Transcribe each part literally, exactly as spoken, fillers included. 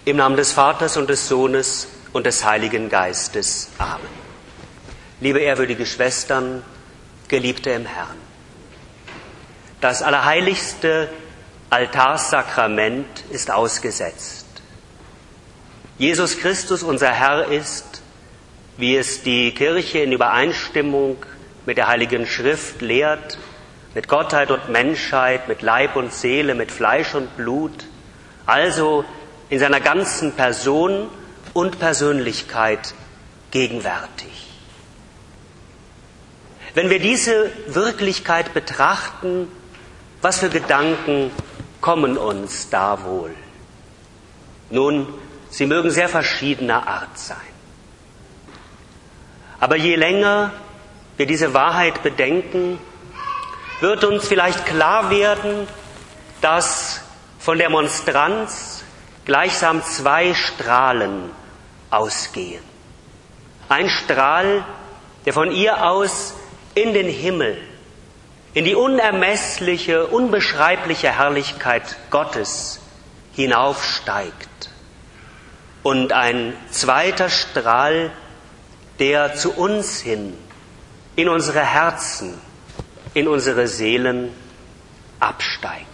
Im Namen des Vaters und des Sohnes und des Heiligen Geistes. Amen. Liebe ehrwürdige Schwestern, Geliebte im Herrn. Das allerheiligste Altarsakrament ist ausgesetzt. Jesus Christus, unser Herr, ist, wie es die Kirche in Übereinstimmung mit der Heiligen Schrift lehrt, mit Gottheit und Menschheit, mit Leib und Seele, mit Fleisch und Blut, also in seiner ganzen Person und Persönlichkeit gegenwärtig. Wenn wir diese Wirklichkeit betrachten, was für Gedanken kommen uns da wohl? Nun, sie mögen sehr verschiedener Art sein. Aber je länger wir diese Wahrheit bedenken, wird uns vielleicht klar werden, dass von der Monstranz gleichsam zwei Strahlen ausgehen. Ein Strahl, der von ihr aus in den Himmel, in die unermessliche, unbeschreibliche Herrlichkeit Gottes hinaufsteigt. Und ein zweiter Strahl, der zu uns hin, in unsere Herzen, in unsere Seelen absteigt.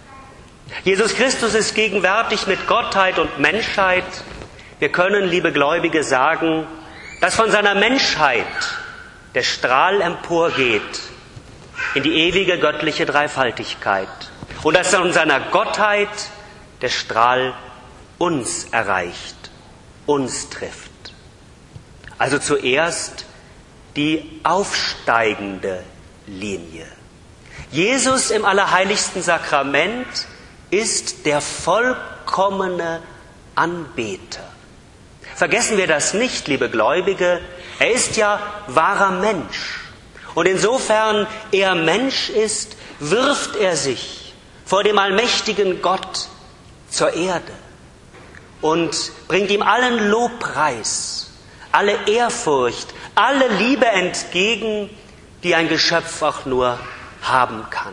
Jesus Christus ist gegenwärtig mit Gottheit und Menschheit. Wir können, liebe Gläubige, sagen, dass von seiner Menschheit der Strahl emporgeht in die ewige göttliche Dreifaltigkeit und dass von seiner Gottheit der Strahl uns erreicht, uns trifft. Also zuerst die aufsteigende Linie. Jesus im allerheiligsten Sakrament ist der vollkommene Anbeter. Vergessen wir das nicht, liebe Gläubige, er ist ja wahrer Mensch. Und insofern er Mensch ist, wirft er sich vor dem allmächtigen Gott zur Erde und bringt ihm allen Lobpreis, alle Ehrfurcht, alle Liebe entgegen, die ein Geschöpf auch nur haben kann.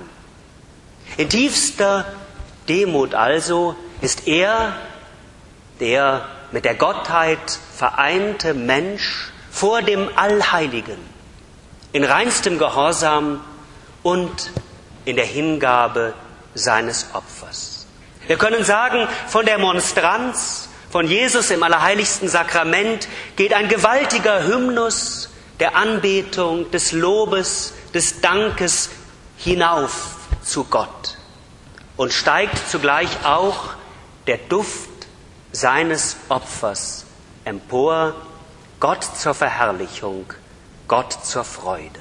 In tiefster Demut also ist er, der mit der Gottheit vereinte Mensch, vor dem Allheiligen, in reinstem Gehorsam und in der Hingabe seines Opfers. Wir können sagen, von der Monstranz, von Jesus im allerheiligsten Sakrament geht ein gewaltiger Hymnus der Anbetung, des Lobes, des Dankes hinauf zu Gott und steigt zugleich auch der Duft seines Opfers empor, Gott zur Verherrlichung, Gott zur Freude.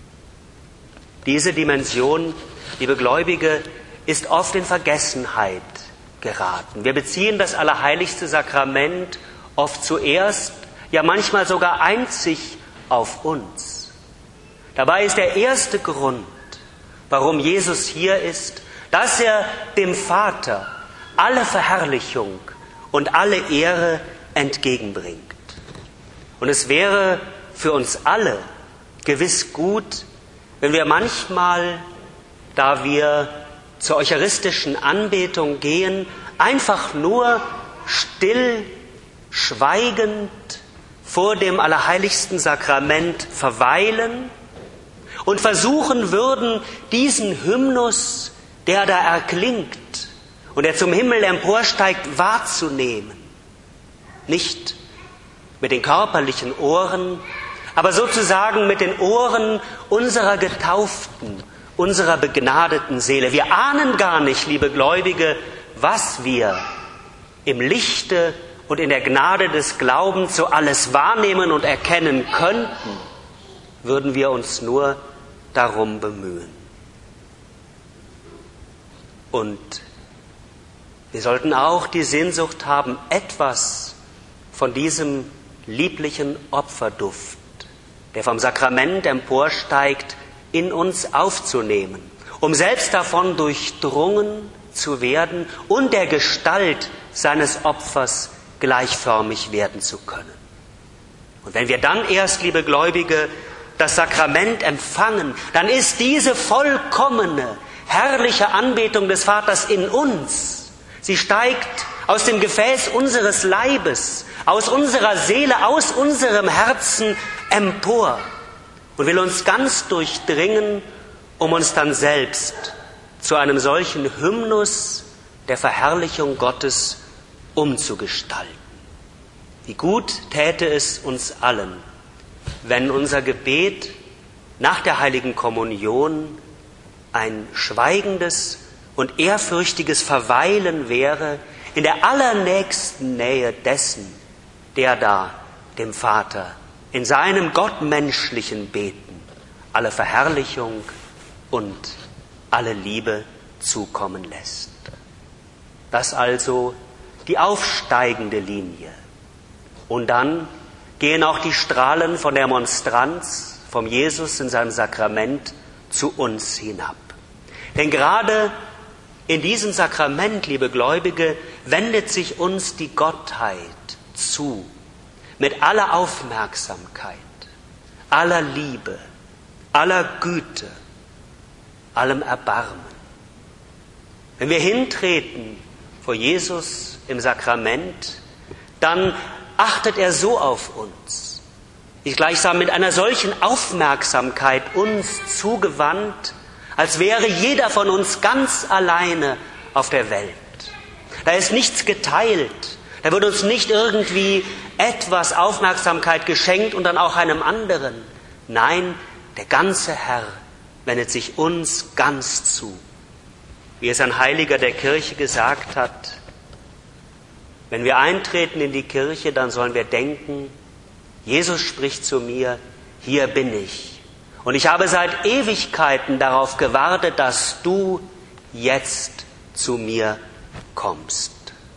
Diese Dimension, liebe Gläubige, ist oft in Vergessenheit geraten. Wir beziehen das allerheiligste Sakrament oft zuerst, ja manchmal sogar einzig auf uns. Dabei ist der erste Grund, warum Jesus hier ist, dass er dem Vater alle Verherrlichung und alle Ehre entgegenbringt. Und es wäre für uns alle gewiss gut, wenn wir manchmal, da wir zur eucharistischen Anbetung gehen, einfach nur still, schweigend vor dem allerheiligsten Sakrament verweilen und versuchen würden, diesen Hymnus, der da erklingt und der zum Himmel emporsteigt, wahrzunehmen. Nicht mit den körperlichen Ohren, aber sozusagen mit den Ohren unserer Getauften, unserer begnadeten Seele. Wir ahnen gar nicht, liebe Gläubige, was wir im Lichte und in der Gnade des Glaubens so alles wahrnehmen und erkennen könnten, würden wir uns nur darum bemühen. Und wir sollten auch die Sehnsucht haben, etwas von diesem lieblichen Opferduft, der vom Sakrament emporsteigt, in uns aufzunehmen, um selbst davon durchdrungen zu werden und der Gestalt seines Opfers gleichförmig werden zu können. Und wenn wir dann erst, liebe Gläubige, das Sakrament empfangen, dann ist diese vollkommene, herrliche Anbetung des Vaters in uns. Sie steigt aus dem Gefäß unseres Leibes, aus unserer Seele, aus unserem Herzen empor und will uns ganz durchdringen, um uns dann selbst zu einem solchen Hymnus der Verherrlichung Gottes umzugestalten. Wie gut täte es uns allen, wenn unser Gebet nach der heiligen Kommunion ein schweigendes und ehrfürchtiges Verweilen wäre in der allernächsten Nähe dessen, der da dem Vater in seinem gottmenschlichen Beten alle Verherrlichung und alle Liebe zukommen lässt. Das also die aufsteigende Linie. Und dann gehen auch die Strahlen von der Monstranz, vom Jesus in seinem Sakrament zu uns hinab. Denn gerade in diesem Sakrament, liebe Gläubige, wendet sich uns die Gottheit zu, mit aller Aufmerksamkeit, aller Liebe, aller Güte, allem Erbarmen. Wenn wir hintreten vor Jesus im Sakrament, dann achtet er so auf uns, ist gleichsam mit einer solchen Aufmerksamkeit uns zugewandt, als wäre jeder von uns ganz alleine auf der Welt. Da ist nichts geteilt, da wird uns nicht irgendwie etwas Aufmerksamkeit geschenkt und dann auch einem anderen. Nein, der ganze Herr wendet sich uns ganz zu. Wie es ein Heiliger der Kirche gesagt hat, wenn wir eintreten in die Kirche, dann sollen wir denken, Jesus spricht zu mir, hier bin ich. Und ich habe seit Ewigkeiten darauf gewartet, dass du jetzt zu mir kommst.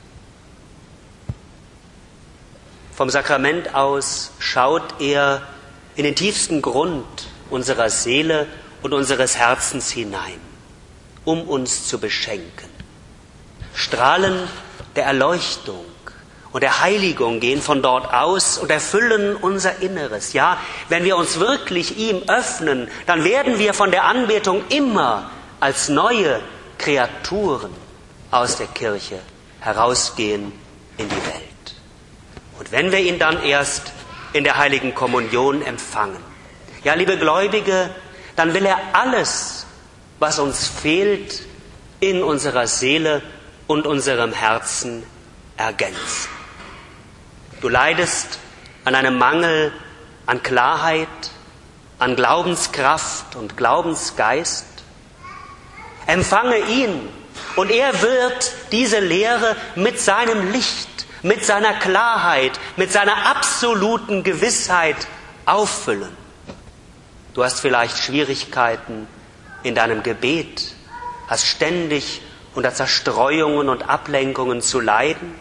Vom Sakrament aus schaut er in den tiefsten Grund unserer Seele und unseres Herzens hinein, um uns zu beschenken. Strahlen der Erleuchtung und der Heiligung gehen von dort aus und erfüllen unser Inneres. Ja, wenn wir uns wirklich ihm öffnen, dann werden wir von der Anbetung immer als neue Kreaturen aus der Kirche herausgehen in die Welt. Und wenn wir ihn dann erst in der heiligen Kommunion empfangen, ja, liebe Gläubige, dann will er alles, was uns fehlt, in unserer Seele und unserem Herzen ergänzen. Du leidest an einem Mangel an Klarheit, an Glaubenskraft und Glaubensgeist. Empfange ihn und er wird diese Lehre mit seinem Licht, mit seiner Klarheit, mit seiner absoluten Gewissheit auffüllen. Du hast vielleicht Schwierigkeiten in deinem Gebet, hast ständig unter Zerstreuungen und Ablenkungen zu leiden.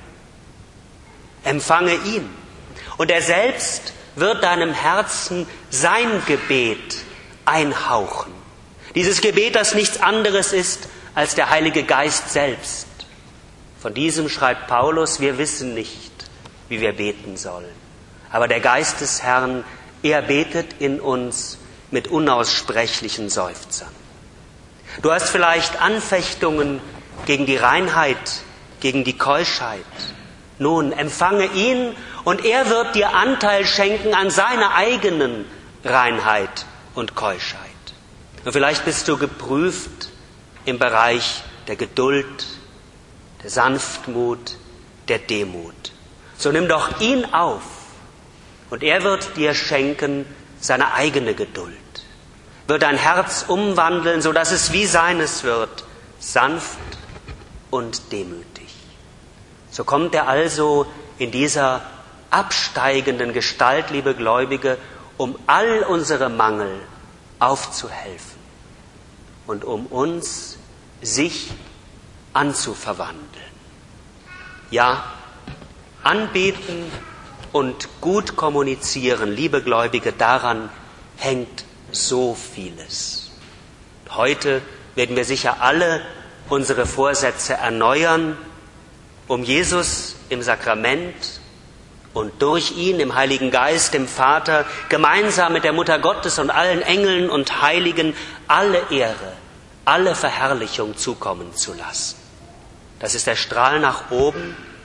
Empfange ihn und er selbst wird deinem Herzen sein Gebet einhauchen. Dieses Gebet, das nichts anderes ist als der Heilige Geist selbst. Von diesem schreibt Paulus, wir wissen nicht, wie wir beten sollen. Aber der Geist des Herrn, er betet in uns mit unaussprechlichen Seufzern. Du hast vielleicht Anfechtungen gegen die Reinheit, gegen die Keuschheit. Nun, empfange ihn und er wird dir Anteil schenken an seiner eigenen Reinheit und Keuschheit. Und vielleicht bist du geprüft im Bereich der Geduld, der Sanftmut, der Demut. So nimm doch ihn auf und er wird dir schenken seine eigene Geduld, wird dein Herz umwandeln, sodass es wie seines wird, sanft und demütig. So kommt er also in dieser absteigenden Gestalt, liebe Gläubige, um all unsere Mangel aufzuhelfen und um uns sich anzuverwandeln. Ja, anbeten und gut kommunizieren, liebe Gläubige, daran hängt so vieles. Heute werden wir sicher alle unsere Vorsätze erneuern, um Jesus im Sakrament und durch ihn im Heiligen Geist, dem Vater, gemeinsam mit der Mutter Gottes und allen Engeln und Heiligen alle Ehre, alle Verherrlichung zukommen zu lassen. Das ist der Strahl nach oben,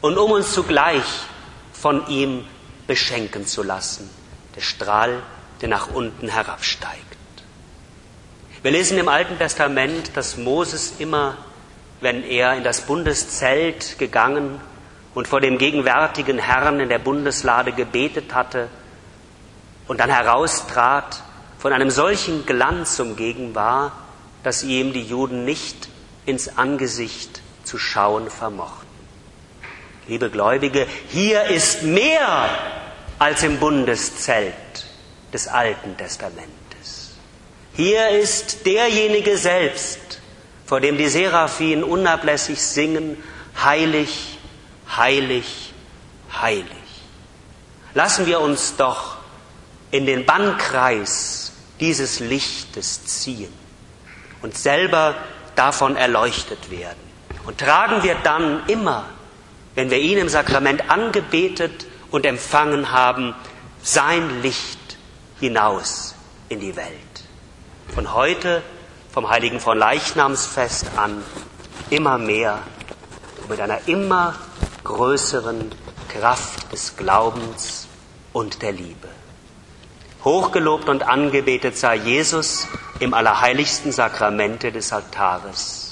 und um uns zugleich von ihm beschenken zu lassen. Der Strahl, der nach unten herabsteigt. Wir lesen im Alten Testament, dass Moses immer, wenn er in das Bundeszelt gegangen und vor dem gegenwärtigen Herrn in der Bundeslade gebetet hatte und dann heraustrat, von einem solchen Glanz umgeben war, dass ihm die Juden nicht ins Angesicht zu schauen vermochten. Liebe Gläubige, hier ist mehr als im Bundeszelt des Alten Testamentes. Hier ist derjenige selbst, vor dem die Seraphim unablässig singen, heilig, heilig, heilig. Lassen wir uns doch in den Bannkreis dieses Lichtes ziehen und selber davon erleuchtet werden. Und tragen wir dann immer, wenn wir ihn im Sakrament angebetet und empfangen haben, sein Licht hinaus in die Welt. Von heute, vom heiligen Fronleichnamsfest an, immer mehr und mit einer immer größeren Kraft des Glaubens und der Liebe. Hochgelobt und angebetet sei Jesus im allerheiligsten Sakramente des Altares.